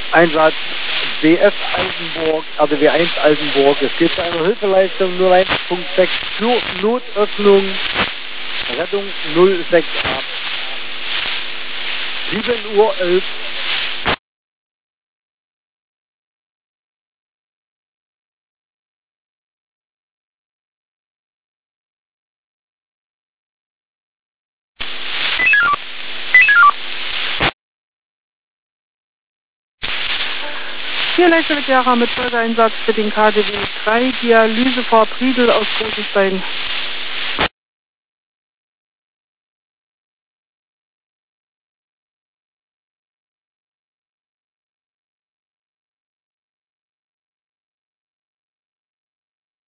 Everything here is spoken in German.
Einsatz BF Altenburg, RDW 1 Altenburg. Es geht zu einer Hilfeleistung 01.6 für Notöffnung, Rettung 06 ab. 7:11 Uhr. Hier leichter Vetera mit Folgeeinsatz für den KDW 3 Dialysefahrt Riedel aus Großenstein.